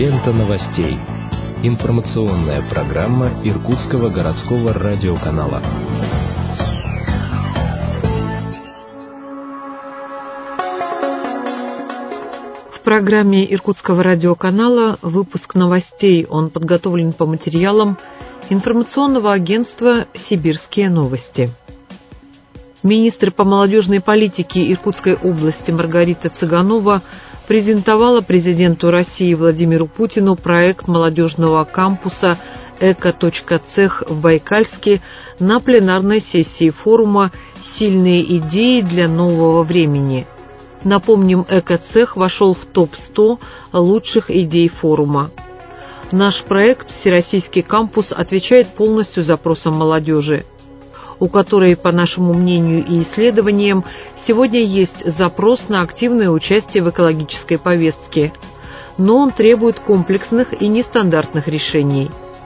Лента новостей. Информационная программа Иркутского городского радиоканала. В программе Иркутского радиоканала выпуск новостей. Он подготовлен по материалам информационного агентства «Сибирские новости». Министр по молодежной политике Иркутской области Маргарита Цыганова презентовала президенту России Владимиру Путину проект молодежного кампуса «Эко.Цех» в Байкальске на пленарной сессии форума «Сильные идеи для нового времени». Напомним, «Эко.Цех» вошел в топ-100 лучших идей форума. Наш проект «Всероссийский кампус» отвечает полностью запросам молодежи, у которой, по нашему мнению и исследованиям, сегодня есть запрос на активное участие в экологической повестке, но он требует комплексных и нестандартных решений.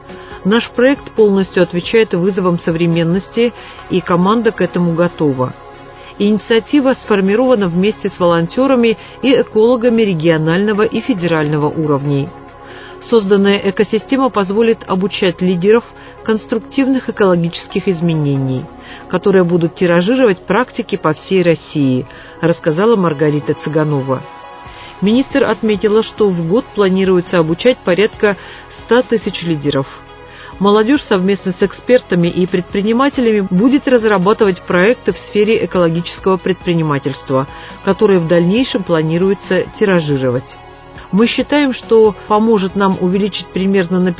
Наш проект полностью отвечает вызовам современности, и команда к этому готова. Инициатива сформирована вместе с волонтерами и экологами регионального и федерального уровней. Созданная экосистема позволит обучать лидеров конструктивных экологических изменений, которые будут тиражировать практики по всей России, рассказала Маргарита Цыганова. Министр отметила, что в год планируется обучать порядка 100 тысяч лидеров. Молодежь совместно с экспертами и предпринимателями будет разрабатывать проекты в сфере экологического предпринимательства, которые в дальнейшем планируется тиражировать. Мы считаем, что поможет нам увеличить примерно на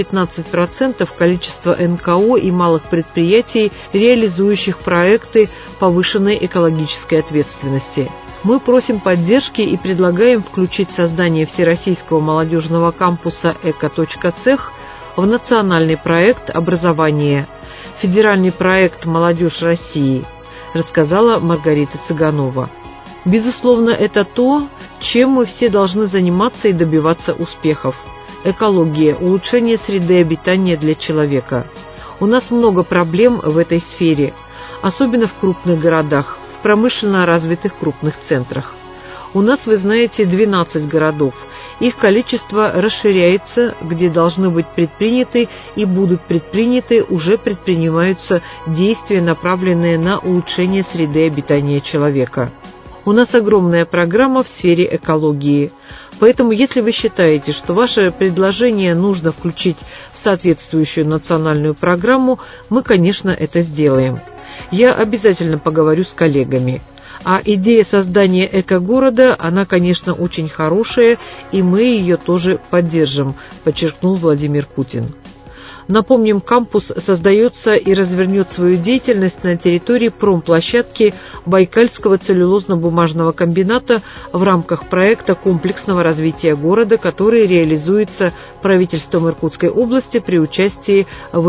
15% количество НКО и малых предприятий, реализующих проекты повышенной экологической ответственности. Мы просим поддержки и предлагаем включить создание Всероссийского молодежного кампуса «Эко.Цех» в национальный проект образования, федеральный проект «Молодежь России», рассказала Маргарита Цыганова. Безусловно, это то, чем мы все должны заниматься и добиваться успехов. Экология, улучшение среды обитания для человека. У нас много проблем в этой сфере, особенно в крупных городах, в промышленно развитых крупных центрах. У нас, вы знаете, 12 городов. Их количество расширяется, где должны быть предприняты и будут предприняты, уже предпринимаются действия, направленные на улучшение среды обитания человека. У нас огромная программа в сфере экологии. Поэтому, если вы считаете, что ваше предложение нужно включить в соответствующую национальную программу, мы, конечно, это сделаем. Я обязательно поговорю с коллегами. А идея создания эко-города, она, конечно, очень хорошая, и мы ее тоже поддержим, подчеркнул Владимир Путин. Напомним, кампус создается и развернет свою деятельность на территории промплощадки Байкальского целлюлозно-бумажного комбината в рамках проекта комплексного развития города, который реализуется правительством Иркутской области при участии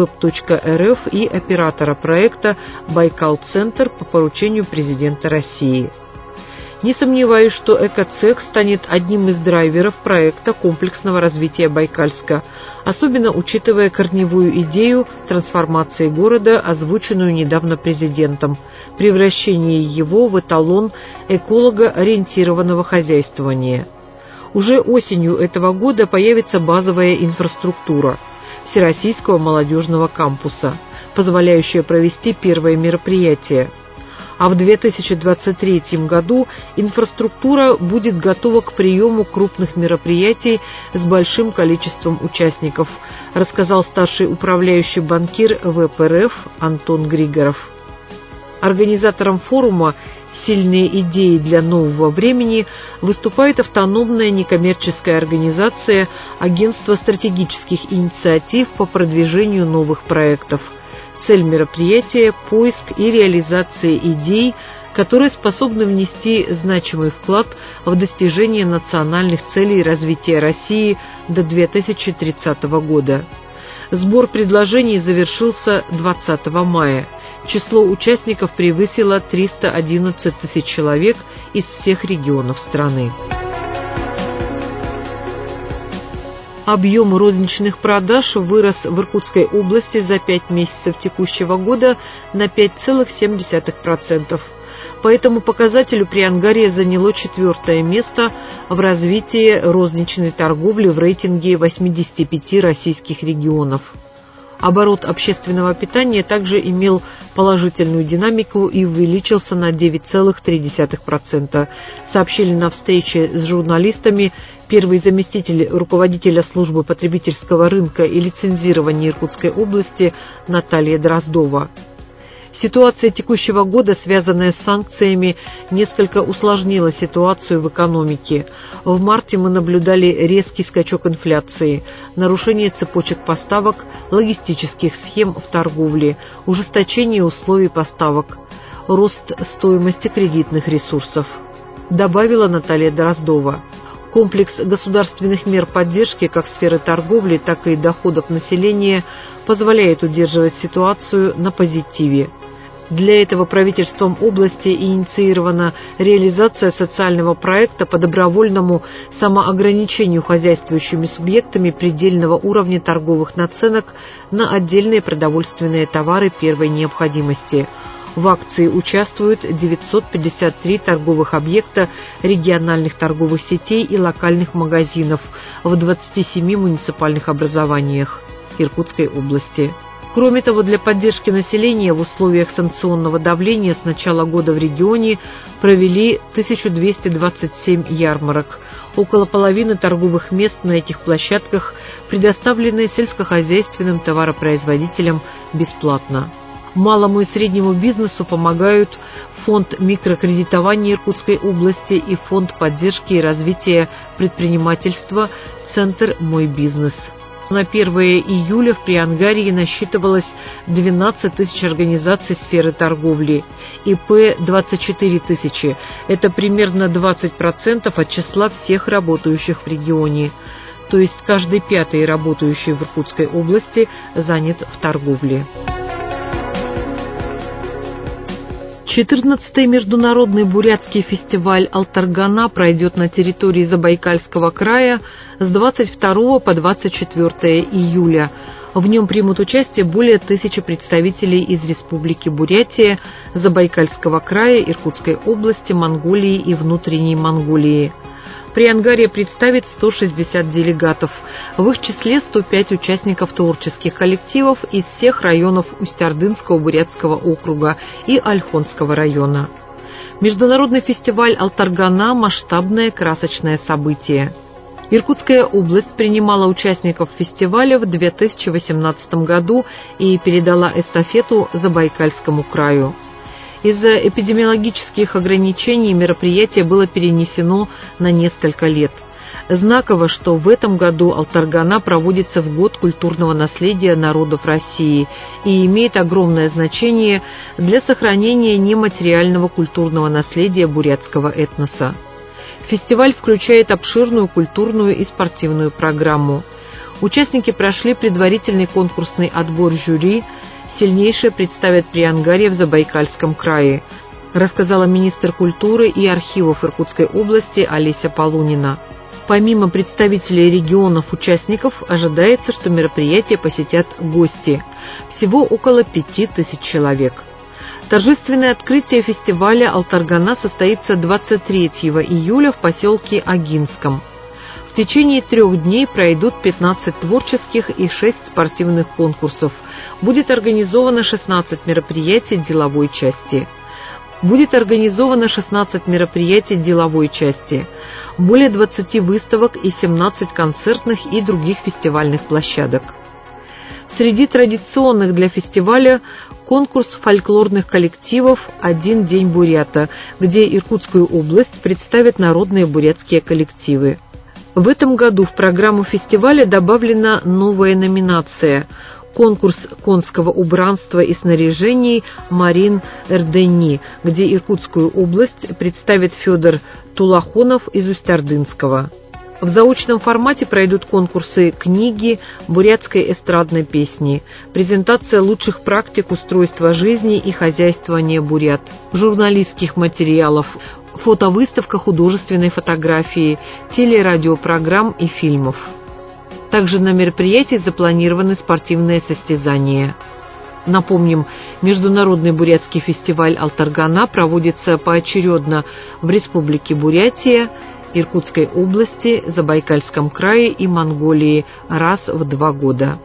Web.рф и оператора проекта «Байкал-центр» по поручению президента России. Не сомневаюсь, что «Эко.Цех» станет одним из драйверов проекта комплексного развития Байкальска, особенно учитывая корневую идею трансформации города, озвученную недавно президентом, превращение его в эталон эколого-ориентированного хозяйствования. Уже осенью этого года появится базовая инфраструктура Всероссийского молодежного кампуса, позволяющая провести первые мероприятия. А в 2023 году инфраструктура будет готова к приему крупных мероприятий с большим количеством участников, рассказал старший управляющий банкир ВПРФ Антон Григоров. Организатором форума «Сильные идеи для нового времени» выступает автономная некоммерческая организация Агентство стратегических инициатив по продвижению новых проектов. Цель мероприятия – поиск и реализация идей, которые способны внести значимый вклад в достижение национальных целей развития России до 2030 года. Сбор предложений завершился 20 мая. Число участников превысило 311 тысяч человек из всех регионов страны. Объем розничных продаж вырос в Иркутской области за 5 месяцев текущего года на 5,7%. По этому показателю Приангарье заняло 4-е место в развитии розничной торговли в рейтинге 85 российских регионов. Оборот общественного питания также имел положительную динамику и увеличился на 9,3%, сообщили на встрече с журналистами первый заместитель руководителя службы потребительского рынка и лицензирования Иркутской области Наталья Дроздова. Ситуация текущего года, связанная с санкциями, несколько усложнила ситуацию в экономике. В марте мы наблюдали резкий скачок инфляции, нарушение цепочек поставок, логистических схем в торговле, ужесточение условий поставок, рост стоимости кредитных ресурсов, добавила Наталья Дроздова. Комплекс государственных мер поддержки как сферы торговли, так и доходов населения позволяет удерживать ситуацию на позитиве. Для этого правительством области инициирована реализация социального проекта по добровольному самоограничению хозяйствующими субъектами предельного уровня торговых наценок на отдельные продовольственные товары первой необходимости. В акции участвуют 953 торговых объекта региональных торговых сетей и локальных магазинов в 27 муниципальных образованиях Иркутской области. Кроме того, для поддержки населения в условиях санкционного давления с начала года в регионе провели 1227 ярмарок. Около половины торговых мест на этих площадках предоставлены сельскохозяйственным товаропроизводителям бесплатно. Малому и среднему бизнесу помогают Фонд микрокредитования Иркутской области и Фонд поддержки и развития предпринимательства «Центр Мой бизнес». На 1 июля в Приангарье насчитывалось 12 тысяч организаций сферы торговли, ИП – 24 тысячи. Это примерно 20% от числа всех работающих в регионе. То есть каждый 5-й работающий в Иркутской области занят в торговле. 14-й международный бурятский фестиваль «Алтаргана» пройдет на территории Забайкальского края с 22 по 24 июля. В нем примут участие более 1000 представителей из Республики Бурятия, Забайкальского края, Иркутской области, Монголии и внутренней Монголии. Приангарье представит 160 делегатов, в их числе 105 участников творческих коллективов из всех районов Усть-Ордынского Бурятского округа и Ольхонского района. Международный фестиваль «Алтаргана» – масштабное красочное событие. Иркутская область принимала участников фестиваля в 2018 году и передала эстафету Забайкальскому краю. Из-за эпидемиологических ограничений мероприятие было перенесено на несколько лет. Знаково, что в этом году «Алтаргана» проводится в год культурного наследия народов России и имеет огромное значение для сохранения нематериального культурного наследия бурятского этноса. Фестиваль включает обширную культурную и спортивную программу. Участники прошли предварительный конкурсный отбор жюри. Сильнейшие представят Приангарье в Забайкальском крае, рассказала министр культуры и архивов Иркутской области Олеся Полунина. Помимо представителей регионов-участников, ожидается, что мероприятие посетят гости. Всего около 5000 человек. Торжественное открытие фестиваля «Алтаргана» состоится 23 июля в поселке Агинском. В течение 3 дней пройдут 15 творческих и 6 спортивных конкурсов. Будет организовано 16 мероприятий деловой части. Более 20 выставок и 17 концертных и других фестивальных площадок. Среди традиционных для фестиваля конкурс фольклорных коллективов «Один день бурята», где Иркутскую область представят народные бурятские коллективы. В этом году в программу фестиваля добавлена новая номинация – конкурс конского убранства и снаряжений «Марин Эрдени», где Иркутскую область представит Федор Тулахонов из Усть-Ордынского. В заочном формате пройдут конкурсы книги, бурятской эстрадной песни, презентация лучших практик устройства жизни и хозяйствования бурят, журналистских материалов, фотовыставка художественной фотографии, телерадиопрограмм и фильмов. Также на мероприятии запланированы спортивные состязания. Напомним, Международный бурятский фестиваль «Алтаргана» проводится поочередно в Республике Бурятия, Иркутской области, Забайкальском крае и Монголии раз в 2 года.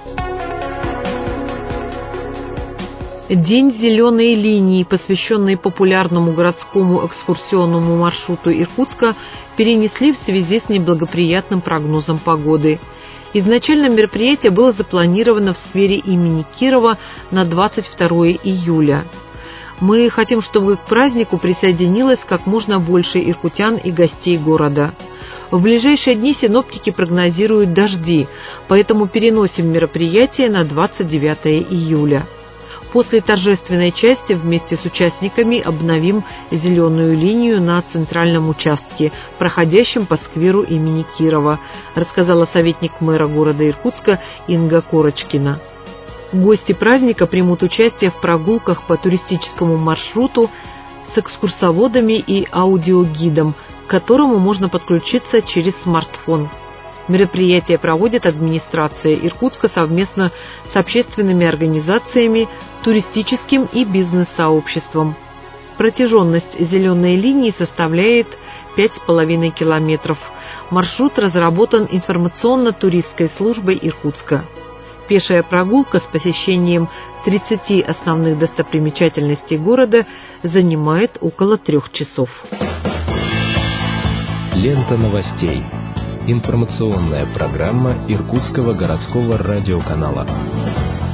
День зеленой линии, посвященный популярному городскому экскурсионному маршруту Иркутска, перенесли в связи с неблагоприятным прогнозом погоды. Изначально мероприятие было запланировано в сквере имени Кирова на 22 июля. Мы хотим, чтобы к празднику присоединилось как можно больше иркутян и гостей города. В ближайшие дни синоптики прогнозируют дожди, поэтому переносим мероприятие на 29 июля. После торжественной части вместе с участниками обновим зеленую линию на центральном участке, проходящем по скверу имени Кирова, рассказала советник мэра города Иркутска Инга Корочкина. Гости праздника примут участие в прогулках по туристическому маршруту с экскурсоводами и аудиогидом, к которому можно подключиться через смартфон. Мероприятие проводит администрация Иркутска совместно с общественными организациями, туристическим и бизнес-сообществом. Протяженность зеленой линии составляет 5,5 километров. Маршрут разработан информационно-туристской службой Иркутска. Пешая прогулка с посещением 30 основных достопримечательностей города занимает около 3 часов. Лента новостей. Информационная программа Иркутского городского радиоканала.